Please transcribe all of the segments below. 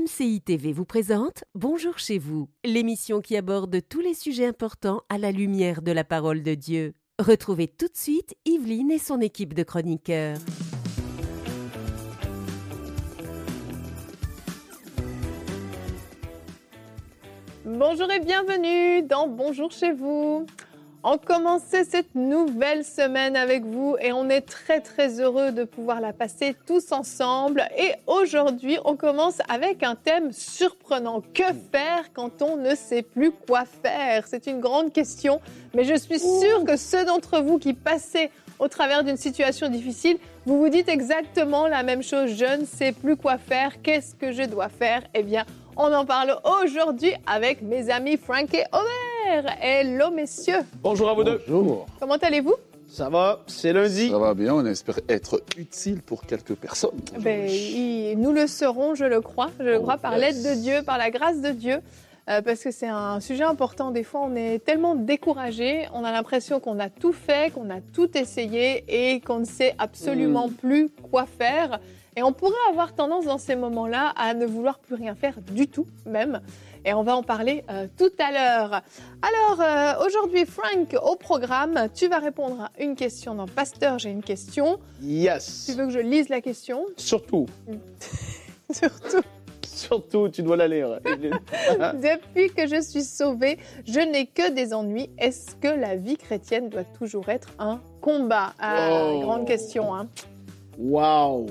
MCI TV vous présente Bonjour chez vous, l'émission qui aborde tous les sujets importants à la lumière de la parole de Dieu. Retrouvez tout de suite Yveline et son équipe de chroniqueurs. Bonjour et bienvenue dans Bonjour chez vous. On commençait cette nouvelle semaine avec vous et on est très heureux de pouvoir la passer tous ensemble. Et aujourd'hui, on commence avec un thème surprenant. Que faire quand on ne sait plus quoi faire? C'est une grande question, mais je suis sûre que ceux d'entre vous qui passez au travers d'une situation difficile, vous vous dites exactement la même chose. Je ne sais plus quoi faire. Qu'est-ce que je dois faire? Eh bien, on en parle aujourd'hui avec mes amis Frank et Omer. Hello, messieurs. Bonjour à vous deux. Bonjour. Comment allez-vous? Ça va, c'est lundi. Ça va bien, on espère être utile pour quelques personnes. Nous le serons, je le crois. Je le crois par l'aide de Dieu, par la grâce de Dieu. Parce que c'est un sujet important. Des fois, on est tellement découragé, on a l'impression qu'on a tout fait, qu'on a tout essayé et qu'on ne sait absolument plus quoi faire. Et on pourrait avoir tendance dans ces moments-là à ne vouloir plus rien faire du tout, même. Et on va en parler tout à l'heure. Alors, aujourd'hui, Frank, au programme, tu vas répondre à une question dans Pasteur, j'ai une question. Yes. Tu veux que je lise la question? Surtout. Surtout, tu dois la lire. Depuis que je suis sauvée, je n'ai que des ennuis. Est-ce que la vie chrétienne doit toujours être un combat? Grande question, hein. Wow.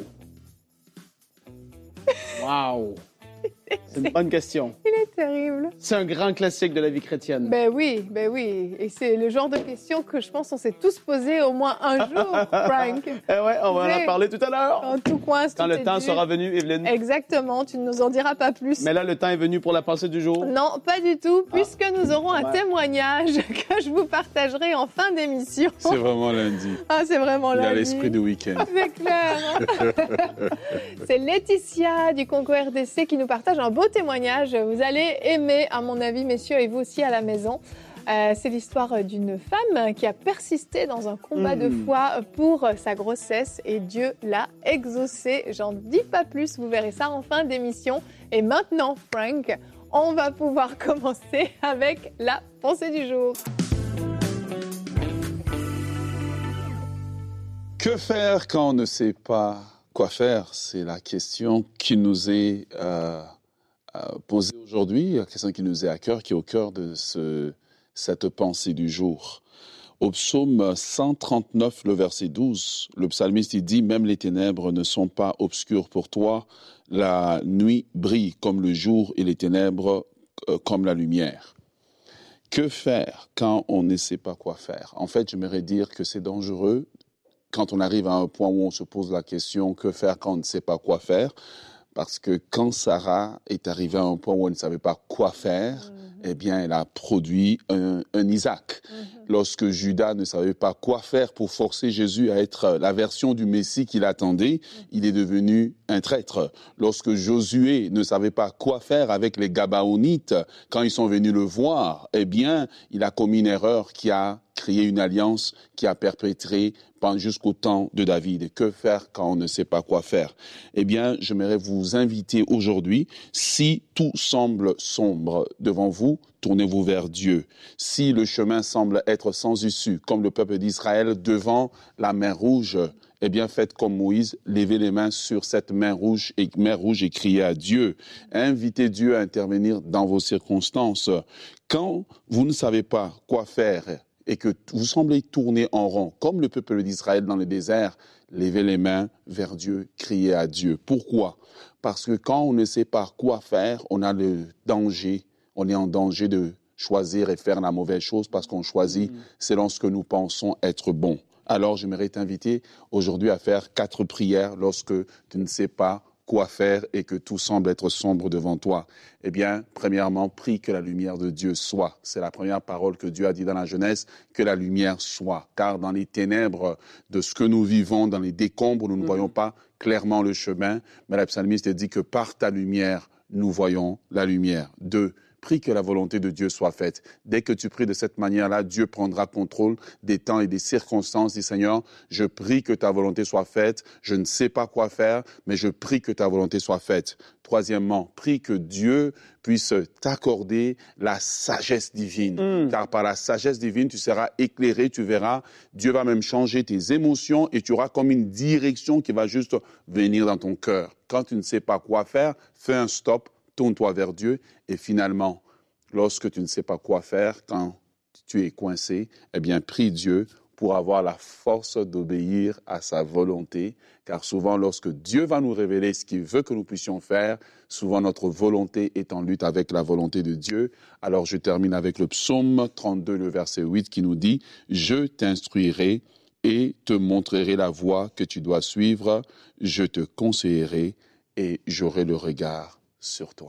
C'est une bonne question. Il est terrible. C'est un grand classique de la vie chrétienne. Ben oui. Et c'est le genre de question que je pense qu'on s'est tous posé au moins un jour, Frank. Eh ouais, on va en parler tout à l'heure. Quand tout coince, Quand le temps sera venu, Yveline. Exactement, tu ne nous en diras pas plus. Mais là, le temps est venu pour la pensée du jour. Non, pas du tout, puisque nous aurons un témoignage que je vous partagerai en fin d'émission. C'est vraiment lundi. Ah, c'est vraiment lundi. Il a l'esprit de week-end. C'est clair. C'est Laetitia du Congo RDC qui nous partage un beau témoignage. Vous allez aimer, à mon avis, messieurs, et vous aussi à la maison. C'est l'histoire d'une femme qui a persisté dans un combat de foi pour sa grossesse et Dieu l'a exaucée. J'en dis pas plus, vous verrez ça en fin d'émission. Et maintenant, Frank, on va pouvoir commencer avec la pensée du jour. Que faire quand on ne sait pas quoi faire? C'est la question qui nous est posée aujourd'hui, la question qui nous est à cœur, qui est au cœur de cette pensée du jour. Au psaume 139, le verset 12, le psalmiste il dit « Même les ténèbres ne sont pas obscures pour toi, la nuit brille comme le jour et les ténèbres comme la lumière. » Que faire quand on ne sait pas quoi faire? En fait, j'aimerais dire que c'est dangereux quand on arrive à un point où on se pose la question « Que faire quand on ne sait pas quoi faire ?» Parce que quand Sarah est arrivée à un point où elle ne savait pas quoi faire, eh bien, elle a produit un Isaac. Lorsque Judas ne savait pas quoi faire pour forcer Jésus à être la version du Messie qu'il attendait, il est devenu un traître. Lorsque Josué ne savait pas quoi faire avec les Gabaonites, quand ils sont venus le voir, eh bien, il a commis une erreur qui a créé une alliance qui a perpétré jusqu'au temps de David. Et que faire quand on ne sait pas quoi faire? Eh bien, j'aimerais vous inviter aujourd'hui, si tout semble sombre devant vous, tournez-vous vers Dieu. Si le chemin semble être sans issue, comme le peuple d'Israël devant la mer Rouge, eh bien, faites comme Moïse, levez les mains sur cette mer rouge et criez à Dieu. Invitez Dieu à intervenir dans vos circonstances. Quand vous ne savez pas quoi faire et que vous semblez tourner en rond, comme le peuple d'Israël dans le désert, levez les mains vers Dieu, criez à Dieu. Pourquoi? Parce que quand on ne sait pas quoi faire, on a le danger, on est en danger de choisir et faire la mauvaise chose parce qu'on choisit selon ce que nous pensons être bon. Alors, j'aimerais t'inviter aujourd'hui à faire 4 prières lorsque tu ne sais pas quoi faire et que tout semble être sombre devant toi. Eh bien, premièrement, prie que la lumière de Dieu soit. C'est la première parole que Dieu a dit dans la Genèse, que la lumière soit. Car dans les ténèbres de ce que nous vivons, dans les décombres, nous ne voyons pas clairement le chemin. Mais la psalmiste dit que par ta lumière, nous voyons la lumière. 2, Prie que la volonté de Dieu soit faite. Dès que tu pries de cette manière-là, Dieu prendra contrôle des temps et des circonstances. Dis, Seigneur, je prie que ta volonté soit faite. Je ne sais pas quoi faire, mais je prie que ta volonté soit faite. Troisièmement, prie que Dieu puisse t'accorder la sagesse divine. Car par la sagesse divine, tu seras éclairé, tu verras. Dieu va même changer tes émotions et tu auras comme une direction qui va juste venir dans ton cœur. Quand tu ne sais pas quoi faire, fais un stop, tourne-toi vers Dieu et finalement, lorsque tu ne sais pas quoi faire, quand tu es coincé, eh bien, prie Dieu pour avoir la force d'obéir à sa volonté. Car souvent, lorsque Dieu va nous révéler ce qu'il veut que nous puissions faire, souvent notre volonté est en lutte avec la volonté de Dieu. Alors, je termine avec le psaume 32, le verset 8 qui nous dit « Je t'instruirai et te montrerai la voie que tu dois suivre. Je te conseillerai et j'aurai le regard sur toi. »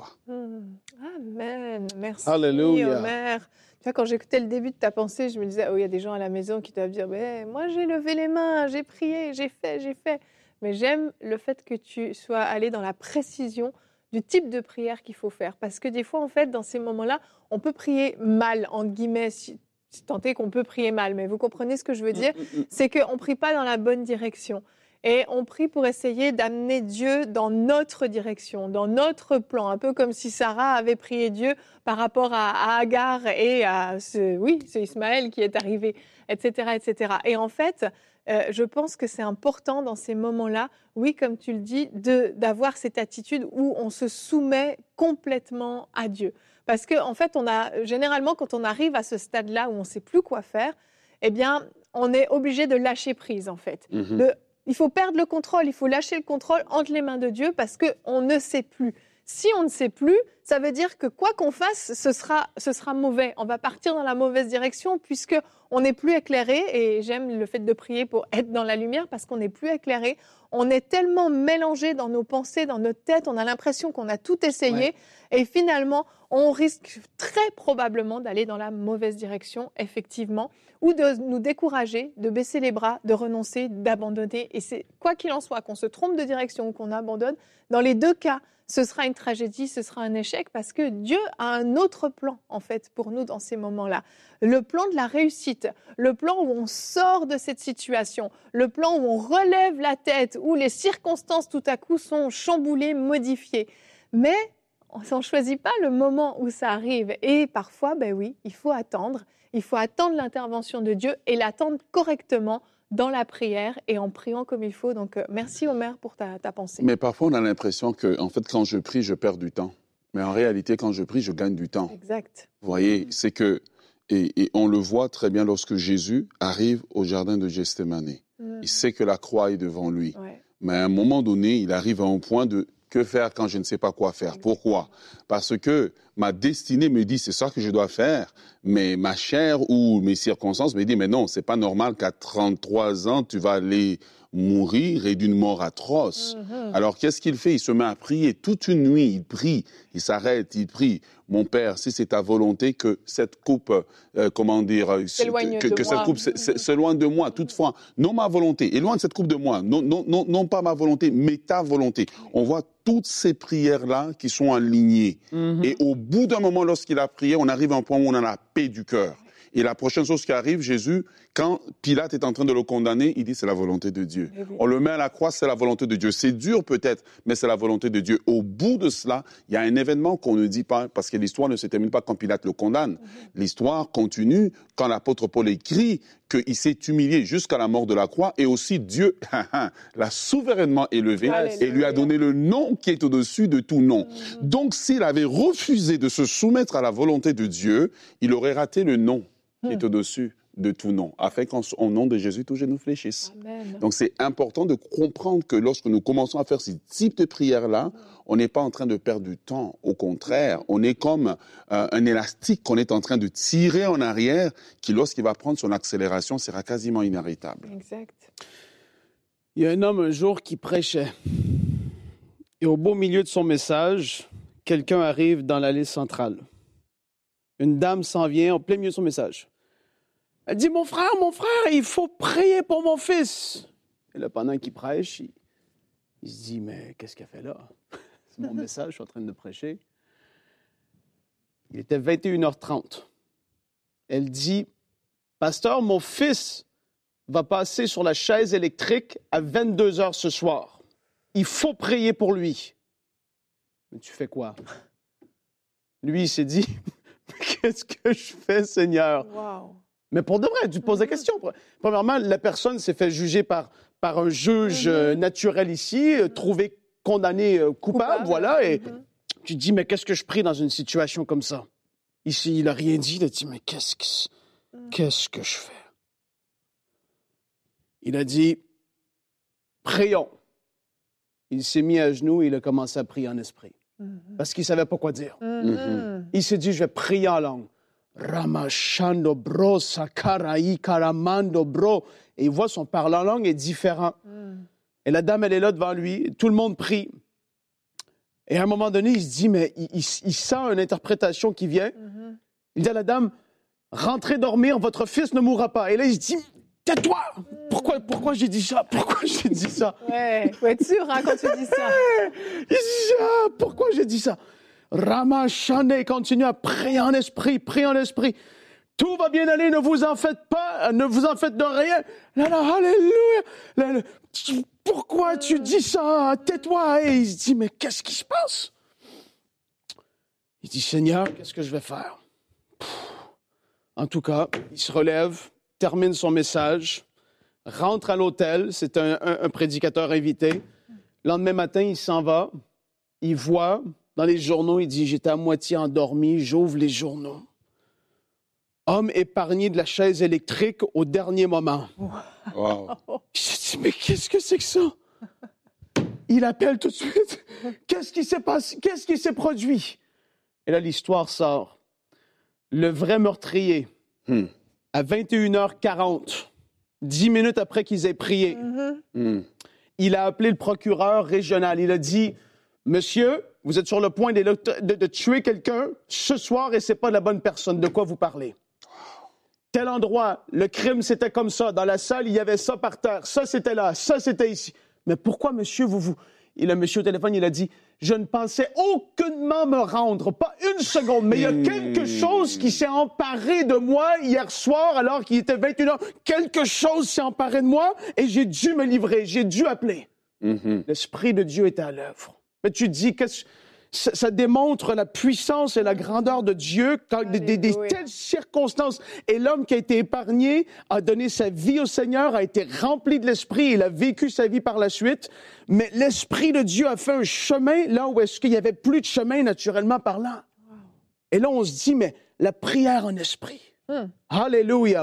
Amen. Merci, Alléluia. Omer. Tu vois, quand j'écoutais le début de ta pensée, je me disais, oh, il y a des gens à la maison qui doivent dire, mais moi j'ai levé les mains, j'ai prié, j'ai fait. Mais j'aime le fait que tu sois allé dans la précision du type de prière qu'il faut faire. Parce que des fois, en fait, dans ces moments-là, on peut prier mal, entre guillemets, si tant est qu'on peut prier mal. Mais vous comprenez ce que je veux dire? C'est qu'on ne prie pas dans la bonne direction. Et on prie pour essayer d'amener Dieu dans notre direction, dans notre plan, un peu comme si Sarah avait prié Dieu par rapport à Agar et à c'est Ismaël qui est arrivé, etc., etc. Et en fait, je pense que c'est important dans ces moments-là, oui, comme tu le dis, d'avoir cette attitude où on se soumet complètement à Dieu. Parce qu'en fait, généralement, quand on arrive à ce stade-là où on ne sait plus quoi faire, eh bien, on est obligé de lâcher prise, en fait. Il faut perdre le contrôle, il faut lâcher le contrôle entre les mains de Dieu parce qu'on ne sait plus. Si on ne sait plus, ça veut dire que quoi qu'on fasse, ce sera mauvais. On va partir dans la mauvaise direction puisqu'on n'est plus éclairé. Et j'aime le fait de prier pour être dans la lumière parce qu'on n'est plus éclairé. On est tellement mélangé dans nos pensées, dans notre tête, on a l'impression qu'on a tout essayé. Ouais. Et finalement, on risque très probablement d'aller dans la mauvaise direction, effectivement, ou de nous décourager, de baisser les bras, de renoncer, d'abandonner. Et c'est quoi qu'il en soit, qu'on se trompe de direction ou qu'on abandonne, dans les deux cas, ce sera une tragédie, ce sera un échec, parce que Dieu a un autre plan, en fait, pour nous dans ces moments-là. Le plan de la réussite, le plan où on sort de cette situation, le plan où on relève la tête, où les circonstances tout à coup sont chamboulées, modifiées. Mais on ne choisit pas le moment où ça arrive. Et parfois, ben oui, il faut attendre l'intervention de Dieu et l'attendre correctement dans la prière et en priant comme il faut. Donc, merci Omer pour ta pensée. Mais parfois, on a l'impression que, en fait, quand je prie, je perds du temps. Mais en réalité, quand je prie, je gagne du temps. Exact. Vous voyez, c'est que, et on le voit très bien lorsque Jésus arrive au jardin de Gethsémani. Il sait que la croix est devant lui. Ouais. Mais à un moment donné, il arrive à un point de que faire quand je ne sais pas quoi faire. Pourquoi? Parce que ma destinée me dit c'est ça que je dois faire, mais ma chair ou mes circonstances me disent mais non, c'est pas normal qu'à 33 ans tu vas aller mourir et d'une mort atroce. Alors qu'est-ce qu'il fait? Il se met à prier toute une nuit, il prie, il s'arrête, il prie. Mon Père, si c'est ta volonté que cette coupe, cette coupe s'éloigne de moi, toutefois, non ma volonté, éloigne cette coupe de moi, non pas ma volonté, mais ta volonté. On voit toutes ces prières-là qui sont alignées. Et au bout d'un moment, lorsqu'il a prié, on arrive à un point où on a la paix du cœur. Et la prochaine chose qui arrive, Jésus, quand Pilate est en train de le condamner, il dit c'est la volonté de Dieu. Oui. On le met à la croix, c'est la volonté de Dieu. C'est dur peut-être, mais c'est la volonté de Dieu. Au bout de cela, il y a un événement qu'on ne dit pas, parce que l'histoire ne se termine pas quand Pilate le condamne. L'histoire continue quand l'apôtre Paul écrit qu'il s'est humilié jusqu'à la mort de la croix, et aussi Dieu l'a souverainement élevé et lui a donné le nom qui est au-dessus de tout nom. Donc s'il avait refusé de se soumettre à la volonté de Dieu, il aurait raté le nom qui est au-dessus de tout nom, afin qu'au nom de Jésus, tout genou fléchisse. Amen. Donc c'est important de comprendre que lorsque nous commençons à faire ce type de prière-là, on n'est pas en train de perdre du temps. Au contraire, on est comme un élastique qu'on est en train de tirer en arrière, qui lorsqu'il va prendre son accélération, sera quasiment inarrêtable. Exact. Il y a un homme un jour qui prêchait. Et au beau milieu de son message, quelqu'un arrive dans l'allée centrale. Une dame s'en vient en plein milieu de son message. Elle dit, mon frère, il faut prier pour mon fils. Et là, pendant qu'il prêche, il se dit, mais qu'est-ce qu'elle fait là? C'est mon message, je suis en train de prêcher. Il était 21h30. Elle dit, « Pasteur, mon fils va passer sur la chaise électrique à 22h ce soir. Il faut prier pour lui. » Mais tu fais quoi? Lui, il s'est dit, « Qu'est-ce que je fais, Seigneur? » Wow. Mais pour de vrai, tu poses la question. Premièrement, la personne s'est fait juger par un juge naturel ici, trouvé condamné coupable, voilà, et tu te dis, mais qu'est-ce que je prie dans une situation comme ça? Ici, il n'a rien dit, il a dit, mais qu'est-ce que je fais? Il a dit, prions. Il s'est mis à genoux et il a commencé à prier en esprit. Parce qu'il ne savait pas quoi dire. Il s'est dit, je vais prier en langue. Ramachando bro, sakaraï, karamando bro. Et il voit son parler en langue est différent. Et la dame, elle est là devant lui. Tout le monde prie. Et à un moment donné, il se dit, mais il sent une interprétation qui vient. Il dit à la dame, rentrez dormir, votre fils ne mourra pas. Et là, il se dit, tais-toi! Pourquoi j'ai dit ça? Pourquoi j'ai dit ça? Ouais, faut être sûr hein, quand tu dis ça. Il dit, pourquoi j'ai dit ça? Ramachane continue à prier en esprit, prier en esprit. Tout va bien aller, ne vous en faites pas, ne vous en faites de rien. Là, alléluia. Pourquoi tu dis ça? Tais-toi. Et il se dit, mais qu'est-ce qui se passe? Il dit, Seigneur, qu'est-ce que je vais faire? En tout cas, il se relève, termine son message, rentre à l'hôtel, c'est un prédicateur invité. Le lendemain matin, il s'en va, il voit dans les journaux, il dit, j'étais à moitié endormi, j'ouvre les journaux. Homme épargné de la chaise électrique au dernier moment. Wow. Il se dit, mais qu'est-ce que c'est que ça? Il appelle tout de suite. Qu'est-ce qui s'est passé? Qu'est-ce qui s'est produit? Et là, l'histoire sort. Le vrai meurtrier, à 21h40, 10 minutes après qu'ils aient prié, il a appelé le procureur régional. Il a dit, monsieur, vous êtes sur le point de tuer quelqu'un ce soir et c'est pas la bonne personne. De quoi vous parlez? Tel endroit, le crime, c'était comme ça. Dans la salle, il y avait ça par terre. Ça, c'était là. Ça, c'était ici. Mais pourquoi, monsieur, Et le monsieur au téléphone, il a dit, je ne pensais aucunement me rendre, pas une seconde, mais il y a quelque chose qui s'est emparé de moi hier soir, alors qu'il était 21h. Quelque chose s'est emparé de moi et j'ai dû me livrer, j'ai dû appeler. L'Esprit de Dieu était à l'œuvre. Mais tu te dis, ça démontre la puissance et la grandeur de Dieu quand des telles circonstances. Et l'homme qui a été épargné a donné sa vie au Seigneur, a été rempli de l'Esprit, il a vécu sa vie par la suite. Mais l'Esprit de Dieu a fait un chemin là où est-ce qu'il n'y avait plus de chemin naturellement parlant. Et là, on se dit, mais la prière en esprit. Alléluia.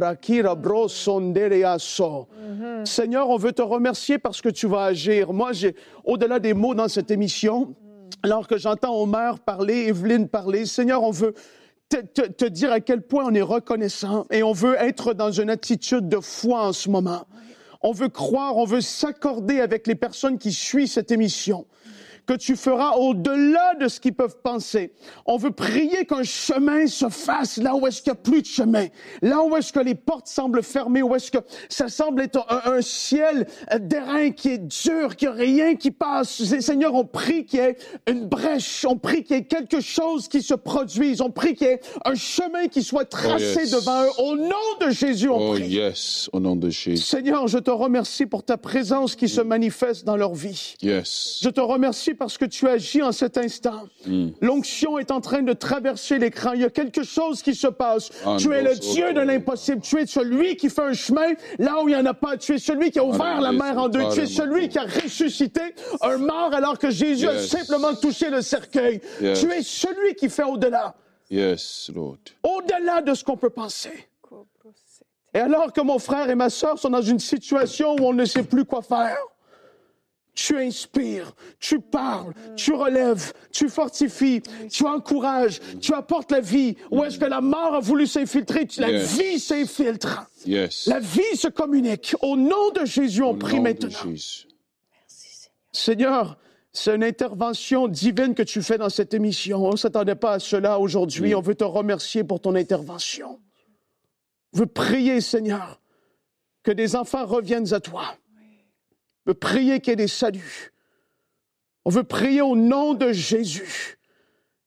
Seigneur, on veut te remercier parce que tu vas agir. Moi, au-delà des mots dans cette émission, alors que j'entends Omer parler, Evelyne parler, Seigneur, on veut te dire à quel point on est reconnaissant et on veut être dans une attitude de foi en ce moment. On veut croire, on veut s'accorder avec les personnes qui suivent cette émission, que tu feras au-delà de ce qu'ils peuvent penser. On veut prier qu'un chemin se fasse là où est-ce qu'il n'y a plus de chemin, là où est-ce que les portes semblent fermées, où est-ce que ça semble être un ciel d'airain qui est dur, qu'il n'y a rien qui passe. Seigneur, on prie qu'il y ait une brèche, on prie qu'il y ait quelque chose qui se produise, on prie qu'il y ait un chemin qui soit tracé devant eux. Au nom de Jésus, on prie. Yes, au nom de Jésus. Seigneur, je te remercie pour ta présence qui se manifeste dans leur vie. Yes. Je te remercie parce que tu agis en cet instant. L'onction est en train de traverser l'écran. Il y a quelque chose qui se passe. Tu es le Dieu de l'impossible. Tu es celui qui fait un chemin là où il n'y en a pas. Tu es celui qui a ouvert la mer en deux. Tu es celui qui a ressuscité un mort alors que Jésus a simplement touché le cercueil. Tu es celui qui fait au-delà. Yes, Lord. Au-delà de ce qu'on peut penser. Et alors que mon frère et ma sœur sont dans une situation où on ne sait plus quoi faire, tu inspires, tu parles, tu relèves, tu fortifies, tu encourages, tu apportes la vie. Où est-ce que la mort a voulu s'infiltrer? La vie s'infiltre. La vie se communique. Au nom de Jésus, on prie maintenant. Merci, Seigneur, c'est une intervention divine que tu fais dans cette émission. On ne s'attendait pas à cela aujourd'hui. On veut te remercier pour ton intervention. On veut prier, Seigneur, que des enfants reviennent à toi. On veut prier qu'il y ait des saluts. On veut prier au nom de Jésus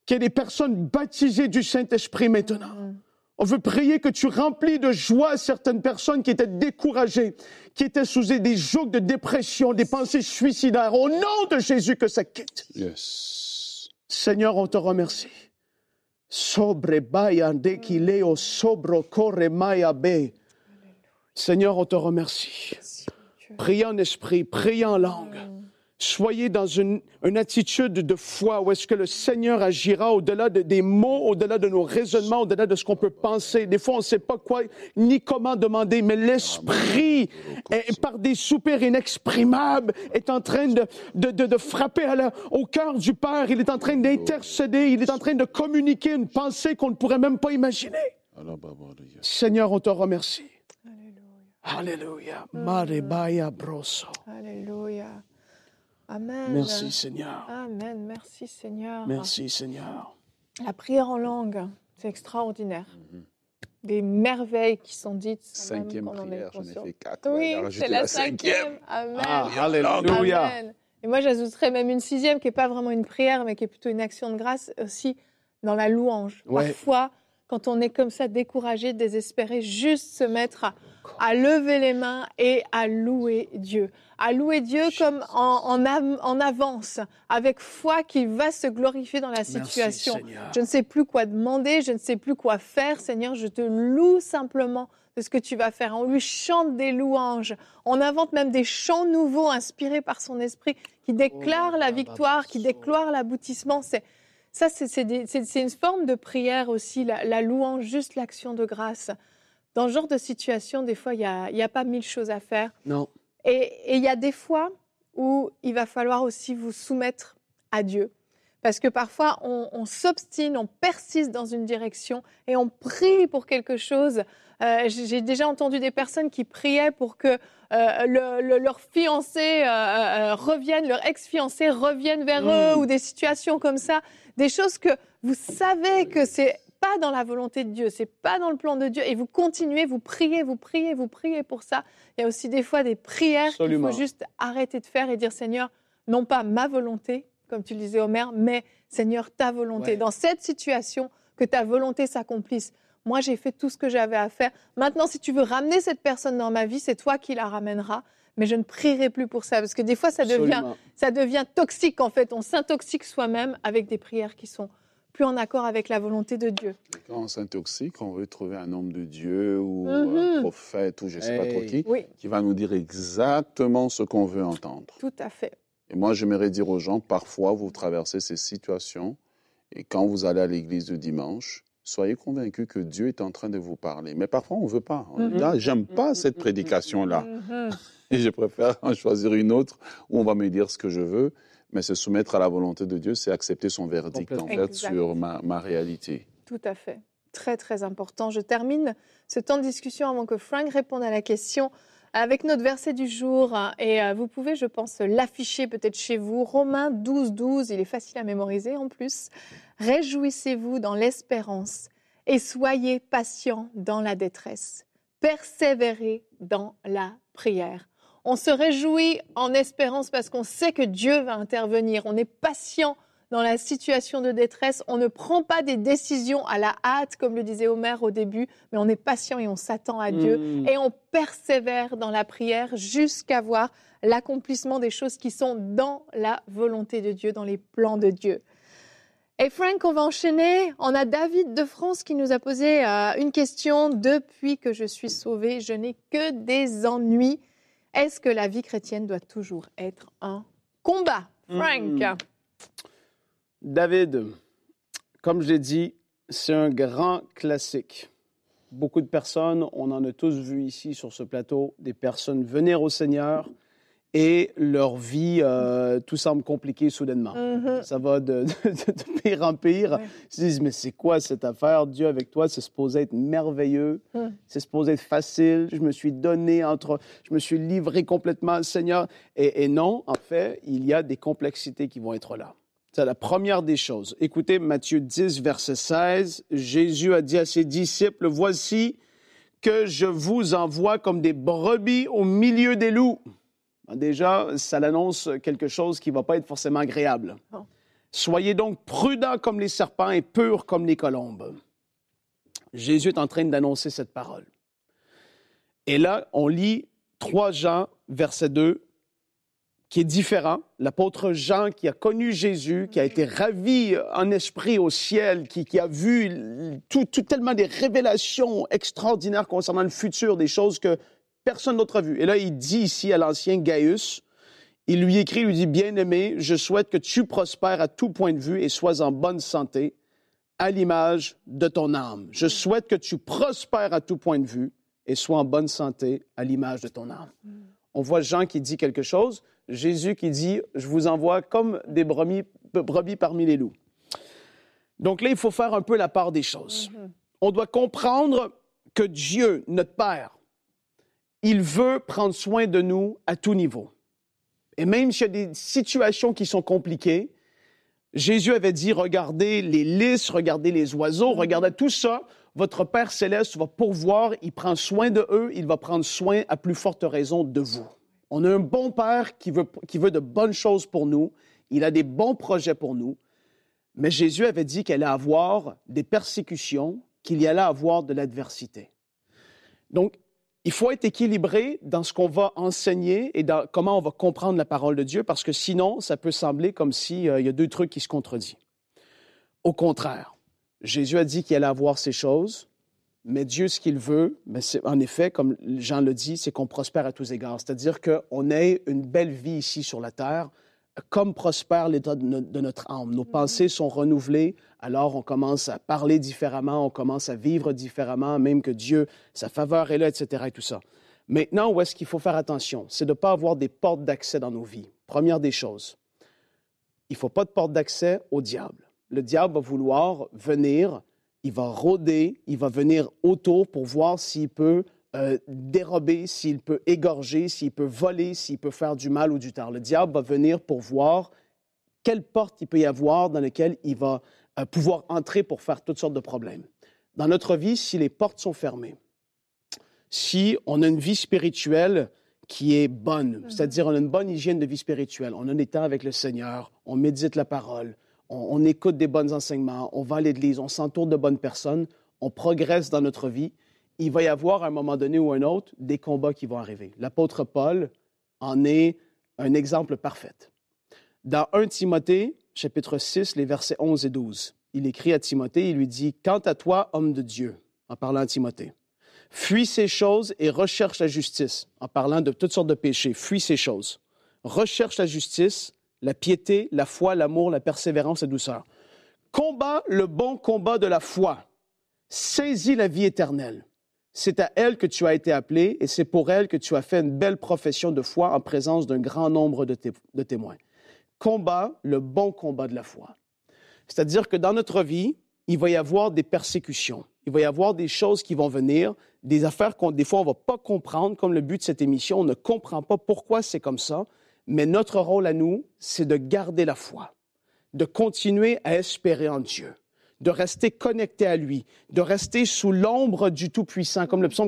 qu'il y ait des personnes baptisées du Saint-Esprit maintenant. On veut prier que tu remplis de joie certaines personnes qui étaient découragées, qui étaient sous des jougs de dépression, des pensées suicidaires. Au nom de Jésus, que ça quitte. Yes. Seigneur, on te remercie. Sobre baya de kileo sobro corre maya be. Seigneur, on te remercie. Priez en esprit, priez en langue. Soyez dans une attitude de foi où est-ce que le Seigneur agira au-delà des mots, au-delà de nos raisonnements, au-delà de ce qu'on peut penser. Des fois, on ne sait pas quoi ni comment demander, mais l'Esprit, par des soupirs inexprimables, est en train de frapper au cœur du Père. Il est en train d'intercéder, il est en train de communiquer une pensée qu'on ne pourrait même pas imaginer. Seigneur, on te remercie. Alléluia. Alléluia. Broso. Alléluia. Amen. Merci Seigneur. Amen. Merci Seigneur. Merci Seigneur. La prière en langue, c'est extraordinaire. Des merveilles qui sont dites. Cinquième prière, j'en ai fait 4. Oui, c'est la cinquième. Amen. Alléluia. Amen. Et moi, j'ajouterais même une sixième qui n'est pas vraiment une prière, mais qui est plutôt une action de grâce aussi dans la louange. Ouais. Parfois, quand on est comme ça découragé, désespéré, juste se mettre à lever les mains et à louer Dieu. À louer Dieu comme en avance, avec foi qu'il va se glorifier dans la situation. Merci, Je ne sais plus quoi demander, je ne sais plus quoi faire. Seigneur, je te loue simplement de ce que tu vas faire. On lui chante des louanges. On invente même des chants nouveaux inspirés par son esprit qui déclarent la victoire, qui déclarent l'aboutissement. C'est une forme de prière aussi, la louange, juste l'action de grâce. Dans ce genre de situation, des fois, il n'y a pas mille choses à faire. Non. Et il y a des fois où il va falloir aussi vous soumettre à Dieu. Parce que parfois, on s'obstine, on persiste dans une direction et on prie pour quelque chose. J'ai déjà entendu des personnes qui priaient pour que leur fiancé revienne, leur ex-fiancé revienne vers eux, ou des situations comme ça. Des choses que vous savez que c'est pas dans la volonté de Dieu, c'est pas dans le plan de Dieu, et vous continuez, vous priez pour ça. Il y a aussi des fois des prières qu'il faut juste arrêter de faire et dire Seigneur, non pas ma volonté, comme tu le disais Omer, mais Seigneur, ta volonté. Ouais. Dans cette situation, que ta volonté s'accomplisse. Moi, j'ai fait tout ce que j'avais à faire. Maintenant, si tu veux ramener cette personne dans ma vie, c'est toi qui la ramèneras. Mais je ne prierai plus pour ça. Parce que des fois, ça devient toxique, en fait. On s'intoxique soi-même avec des prières qui sont plus en accord avec la volonté de Dieu. Quand on s'intoxique, on veut trouver un homme de Dieu ou un prophète ou je ne sais pas trop qui va nous dire exactement ce qu'on veut entendre. Tout à fait. Et moi, j'aimerais dire aux gens, parfois, vous traversez ces situations et quand vous allez à l'église le dimanche, soyez convaincus que Dieu est en train de vous parler. Mais parfois, on ne veut pas. Là, j'aime pas cette prédication-là. Et je préfère en choisir une autre où on va me dire ce que je veux. Mais se soumettre à la volonté de Dieu, c'est accepter son verdict, en fait, sur ma réalité. Tout à fait. Très, très important. Je termine ce temps de discussion avant que Frank réponde à la question avec notre verset du jour. Et vous pouvez, je pense, l'afficher peut-être chez vous. Romains 12, 12. Il est facile à mémoriser en plus. Réjouissez-vous dans l'espérance et soyez patients dans la détresse. Persévérez dans la prière. On se réjouit en espérance parce qu'on sait que Dieu va intervenir. On est patient dans la situation de détresse. On ne prend pas des décisions à la hâte, comme le disait Omer au début, mais on est patient et on s'attend à Dieu. Et on persévère dans la prière jusqu'à voir l'accomplissement des choses qui sont dans la volonté de Dieu, dans les plans de Dieu. Et Frank, on va enchaîner. On a David de France qui nous a posé une question. Depuis que je suis sauvé, je n'ai que des ennuis. Est-ce que la vie chrétienne doit toujours être un combat? Frank. David, comme je l'ai dit, c'est un grand classique. Beaucoup de personnes, on en a tous vu ici sur ce plateau, des personnes venir au Seigneur et leur vie, tout semble compliqué soudainement. Ça va de pire en pire. Ils se disent, mais c'est quoi cette affaire? Dieu avec toi, c'est supposé être merveilleux. C'est supposé être facile. Je me suis donné je me suis livré complètement au Seigneur. Et non, en fait, il y a des complexités qui vont être là. C'est la première des choses. Écoutez, Matthieu 10, verset 16. Jésus a dit à ses disciples, « Voici que je vous envoie comme des brebis au milieu des loups. » Déjà, ça l'annonce quelque chose qui ne va pas être forcément agréable. Soyez donc prudents comme les serpents et purs comme les colombes. Jésus est en train d'annoncer cette parole. Et là, on lit 3 Jean, verset 2, qui est différent. L'apôtre Jean, qui a connu Jésus, qui a été ravi en esprit au ciel, qui a vu tellement des révélations extraordinaires concernant le futur, des choses que personne d'autre a vues. Et là, il dit ici à l'ancien Gaius, il lui écrit, il lui dit, « Bien-aimé, je souhaite que tu prospères à tout point de vue et sois en bonne santé, à l'image de ton âme. » Je souhaite que tu prospères à tout point de vue et sois en bonne santé, à l'image de ton âme. On voit Jean qui dit quelque chose, Jésus qui dit, « Je vous envoie comme des brebis parmi les loups. » Donc là, il faut faire un peu la part des choses. On doit comprendre que Dieu, notre Père, il veut prendre soin de nous à tout niveau. Et même s'il y a des situations qui sont compliquées, Jésus avait dit, regardez les lys, regardez les oiseaux, regardez tout ça. Votre Père céleste va pourvoir, il prend soin de eux, il va prendre soin à plus forte raison de vous. On a un bon Père qui veut de bonnes choses pour nous. Il a des bons projets pour nous. Mais Jésus avait dit qu'il allait avoir des persécutions, qu'il y allait avoir de l'adversité. Donc, il faut être équilibré dans ce qu'on va enseigner et dans comment on va comprendre la parole de Dieu, parce que sinon, ça peut sembler comme s'il y a 2 trucs qui se contredisent. Au contraire, Jésus a dit qu'il allait avoir ces choses, mais Dieu, ce qu'il veut, c'est, en effet, comme Jean le dit, c'est qu'on prospère à tous égards. C'est-à-dire qu'on ait une belle vie ici sur la terre, comme prospère l'état de notre âme. Nos pensées sont renouvelées, alors on commence à parler différemment, on commence à vivre différemment, même que Dieu, sa faveur est là, etc. et tout ça. Maintenant, où est-ce qu'il faut faire attention? C'est de ne pas avoir des portes d'accès dans nos vies. Première des choses, il ne faut pas de porte d'accès au diable. Le diable va vouloir venir, il va rôder, il va venir autour pour voir s'il peut dérober, s'il peut égorger, s'il peut voler, s'il peut faire du mal ou du tort. Le diable va venir pour voir quelle porte il peut y avoir dans laquelle il va pouvoir entrer pour faire toutes sortes de problèmes. Dans notre vie, si les portes sont fermées, si on a une vie spirituelle qui est bonne, c'est-à-dire on a une bonne hygiène de vie spirituelle, on a des temps avec le Seigneur, on médite la parole, on écoute des bons enseignements, on va à l'Église, on s'entoure de bonnes personnes, on progresse dans notre vie, il va y avoir à un moment donné ou un autre des combats qui vont arriver. L'apôtre Paul en est un exemple parfait. Dans 1 Timothée, chapitre 6, les versets 11 et 12, il écrit à Timothée, il lui dit « Quant à toi, homme de Dieu », en parlant à Timothée, « fuis ces choses et recherche la justice », en parlant de toutes sortes de péchés, « fuis ces choses, recherche la justice, la piété, la foi, l'amour, la persévérance, la douceur. Combat le bon combat de la foi, saisis la vie éternelle. C'est à elle que tu as été appelé et c'est pour elle que tu as fait une belle profession de foi en présence d'un grand nombre de témoins. Combat le bon combat de la foi. » C'est-à-dire que dans notre vie, il va y avoir des persécutions. Il va y avoir des choses qui vont venir, des affaires qu'on, des fois, on ne va pas comprendre, comme le but de cette émission. On ne comprend pas pourquoi c'est comme ça, mais notre rôle à nous, c'est de garder la foi, de continuer à espérer en Dieu, de rester connecté à lui, de rester sous l'ombre du Tout-Puissant, comme le psaume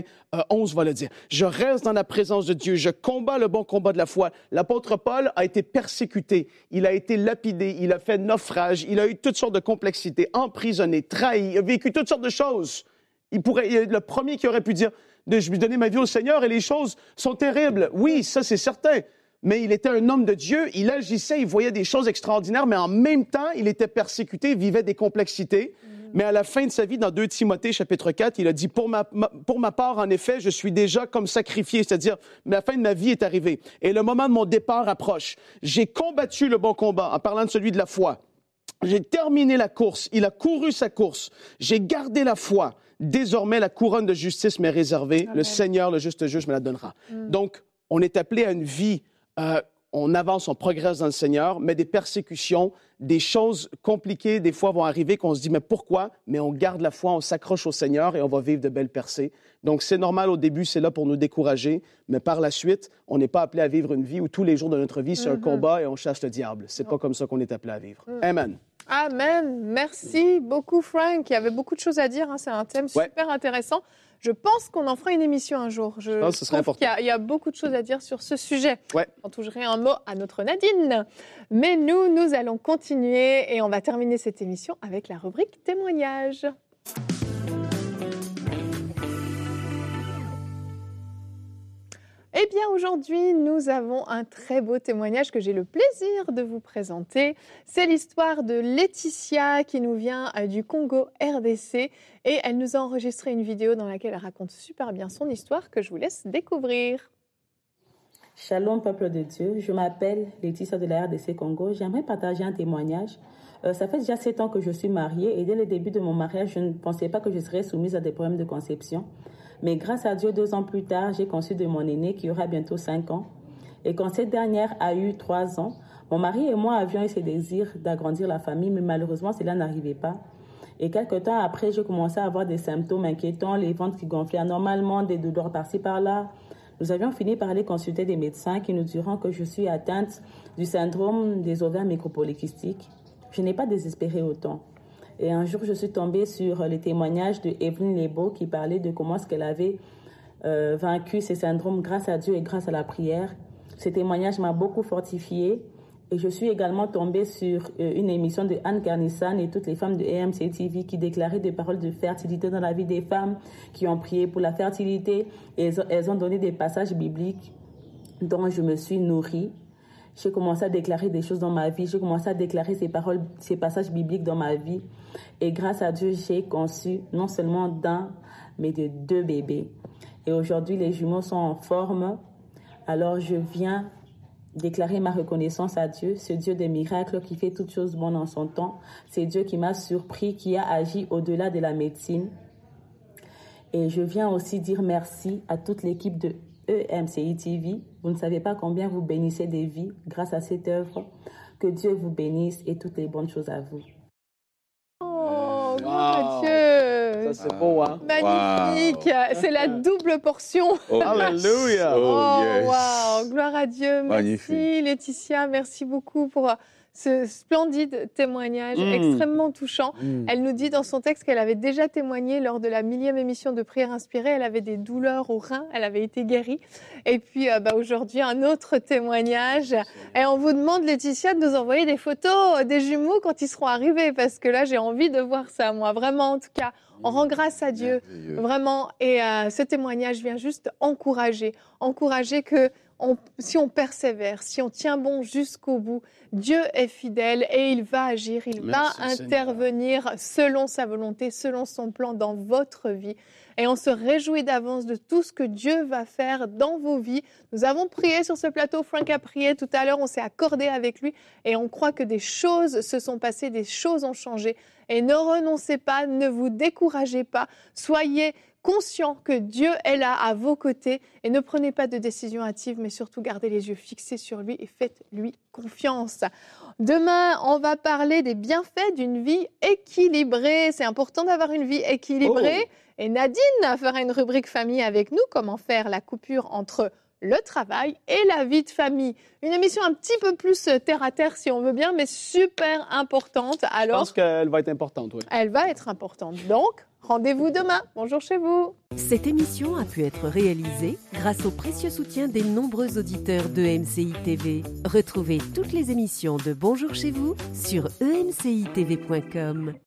91 va le dire. Je reste dans la présence de Dieu, je combats le bon combat de la foi. L'apôtre Paul a été persécuté, il a été lapidé, il a fait naufrage, il a eu toutes sortes de complexités, emprisonné, trahi, il a vécu toutes sortes de choses. Il est le premier qui aurait pu dire « Je vais donner ma vie au Seigneur et les choses sont terribles. » Oui, ça c'est certain. Mais il était un homme de Dieu, il agissait, il voyait des choses extraordinaires, mais en même temps, il était persécuté, il vivait des complexités. Mais à la fin de sa vie, dans 2 Timothée, chapitre 4, il a dit, pour ma part, en effet, je suis déjà comme sacrifié, c'est-à-dire, la fin de ma vie est arrivée. Et le moment de mon départ approche. J'ai combattu le bon combat, en parlant de celui de la foi. J'ai terminé la course, il a couru sa course. J'ai gardé la foi. Désormais, la couronne de justice m'est réservée. Amen. Le Seigneur, le juste juge, me la donnera. Donc, on est appelé à une vie on avance, on progresse dans le Seigneur, mais des persécutions, des choses compliquées, des fois, vont arriver qu'on se dit, mais pourquoi? Mais on garde la foi, on s'accroche au Seigneur et on va vivre de belles percées. Donc, c'est normal au début, c'est là pour nous décourager, mais par la suite, on n'est pas appelé à vivre une vie où tous les jours de notre vie, c'est un combat et on chasse le diable. C'est pas comme ça qu'on est appelé à vivre. Amen. Amen. Merci beaucoup, Frank. Il y avait beaucoup de choses à dire. C'est un thème super intéressant. Je pense qu'on en fera une émission un jour. Je pense que ce serait important. Il y a beaucoup de choses à dire sur ce sujet. On toucherait un mot à notre Nadine. Mais nous allons continuer et on va terminer cette émission avec la rubrique témoignages. Eh bien, aujourd'hui, nous avons un très beau témoignage que j'ai le plaisir de vous présenter. C'est l'histoire de Laetitia qui nous vient du Congo RDC et elle nous a enregistré une vidéo dans laquelle elle raconte super bien son histoire que je vous laisse découvrir. Shalom, peuple de Dieu. Je m'appelle Laetitia de la RDC Congo. J'aimerais partager un témoignage. Ça fait déjà 7 ans que je suis mariée et dès le début de mon mariage, je ne pensais pas que je serais soumise à des problèmes de conception. Mais grâce à Dieu, 2 ans plus tard, j'ai conçu de mon aînée qui aura bientôt 5 ans. Et quand cette dernière a eu 3 ans, mon mari et moi avions eu ce désir d'agrandir la famille, mais malheureusement, cela n'arrivait pas. Et quelques temps après, j'ai commencé à avoir des symptômes inquiétants, les ventres qui gonflaient anormalement, des douleurs par-ci par-là. Nous avions fini par aller consulter des médecins qui nous diront que je suis atteinte du syndrome des ovaires micropolykystiques. Je n'ai pas désespéré autant. Et un jour, je suis tombée sur les témoignages de Evelyne Lebo qui parlait de comment est-ce qu'elle avait vaincu ces syndromes grâce à Dieu et grâce à la prière. Ce témoignage m'a beaucoup fortifiée. Et je suis également tombée sur une émission de Anne Garnissan et toutes les femmes de EMC TV qui déclaraient des paroles de fertilité dans la vie des femmes, qui ont prié pour la fertilité. Et elles ont donné des passages bibliques dont je me suis nourrie. J'ai commencé à déclarer des choses dans ma vie. J'ai commencé à déclarer ces paroles, ces passages bibliques dans ma vie. Et grâce à Dieu, j'ai conçu non seulement d'un, mais de 2 bébés. Et aujourd'hui, les jumeaux sont en forme. Alors, je viens déclarer ma reconnaissance à Dieu, ce Dieu des miracles qui fait toutes choses bonnes en son temps. C'est Dieu qui m'a surpris, qui a agi au-delà de la médecine. Et je viens aussi dire merci à toute l'équipe de EMCI TV. Vous ne savez pas combien vous bénissez des vies grâce à cette œuvre. Que Dieu vous bénisse et toutes les bonnes choses à vous. Oh, gloire à Dieu! Ça, c'est beau, hein? Magnifique! Wow. C'est la double portion. Oh, Alléluia! Oh, wow! Gloire à Dieu. Merci, Laetitia. Merci beaucoup pour ce splendide témoignage extrêmement touchant. Elle nous dit dans son texte qu'elle avait déjà témoigné lors de la 1000e émission de Prière Inspirée. Elle avait des douleurs aux reins, elle avait été guérie. Et puis aujourd'hui, un autre témoignage. Et on vous demande, Laetitia, de nous envoyer des photos des jumeaux quand ils seront arrivés, parce que là, j'ai envie de voir ça, moi. Vraiment, en tout cas, on rend grâce à Dieu, vraiment. Et ce témoignage vient juste encourager que si on persévère, si on tient bon jusqu'au bout, Dieu est fidèle et il va agir, il va intervenir selon sa volonté, selon son plan dans votre vie. Et on se réjouit d'avance de tout ce que Dieu va faire dans vos vies. Nous avons prié sur ce plateau, Frank a prié tout à l'heure, on s'est accordé avec lui et on croit que des choses se sont passées, des choses ont changé. Et ne renoncez pas, ne vous découragez pas, soyez conscient que Dieu est là à vos côtés et ne prenez pas de décision hâtive, mais surtout gardez les yeux fixés sur lui et faites-lui confiance. Demain, on va parler des bienfaits d'une vie équilibrée. C'est important d'avoir une vie équilibrée. Et Nadine fera une rubrique famille avec nous, comment faire la coupure entre le travail et la vie de famille. Une émission un petit peu plus terre à terre si on veut bien, mais super importante. Alors, je pense qu'elle va être importante, oui. Elle va être importante. Donc, rendez-vous demain. Bonjour chez vous. Cette émission a pu être réalisée grâce au précieux soutien des nombreux auditeurs de EMCI TV. Retrouvez toutes les émissions de Bonjour chez vous sur emcitv.com.